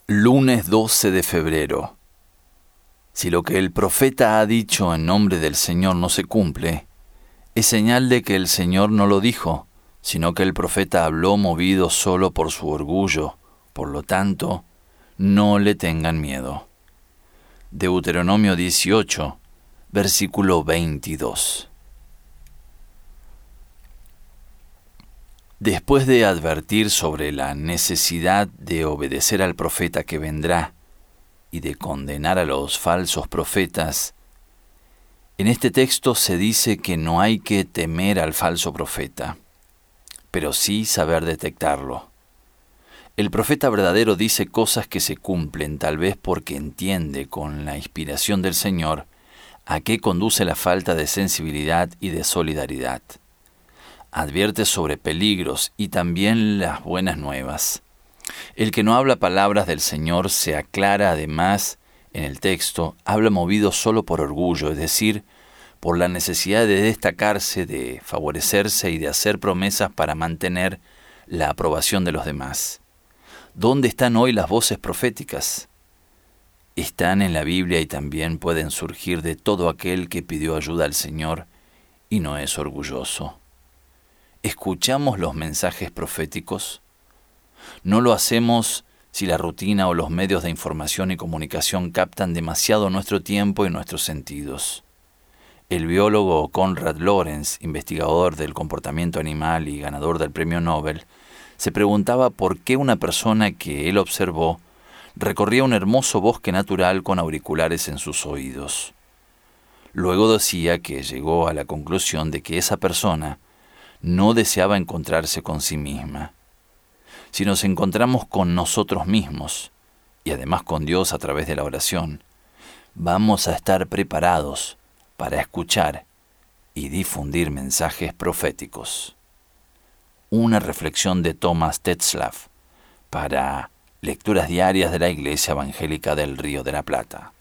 Lunes 12 de febrero. Si lo que el profeta ha dicho en nombre del Señor no se cumple, es señal de que el Señor no lo dijo, sino que el profeta habló movido solo por su orgullo. Por lo tanto, no le tengan miedo. Deuteronomio 18, versículo 22. Después de advertir sobre la necesidad de obedecer al profeta que vendrá y de condenar a los falsos profetas, en este texto se dice que no hay que temer al falso profeta, pero sí saber detectarlo. El profeta verdadero dice cosas que se cumplen, tal vez porque entiende con la inspiración del Señor a qué conduce la falta de sensibilidad y de solidaridad. Advierte sobre peligros y también las buenas nuevas. El que no habla palabras del Señor se aclara además en el texto, habla movido solo por orgullo, es decir, por la necesidad de destacarse, de favorecerse y de hacer promesas para mantener la aprobación de los demás. ¿Dónde están hoy las voces proféticas? Están en la Biblia y también pueden surgir de todo aquel que pidió ayuda al Señor y no es orgulloso. ¿Escuchamos los mensajes proféticos? No lo hacemos si la rutina o los medios de información y comunicación captan demasiado nuestro tiempo y nuestros sentidos. El biólogo Konrad Lorenz, investigador del comportamiento animal y ganador del premio Nobel, se preguntaba por qué una persona que él observó recorría un hermoso bosque natural con auriculares en sus oídos. Luego decía que llegó a la conclusión de que esa persona no deseaba encontrarse con sí misma. Si nos encontramos con nosotros mismos, y además con Dios a través de la oración, vamos a estar preparados para escuchar y difundir mensajes proféticos. Una reflexión de Thomas Tetzlaff para Lecturas Diarias de la Iglesia Evangélica del Río de la Plata.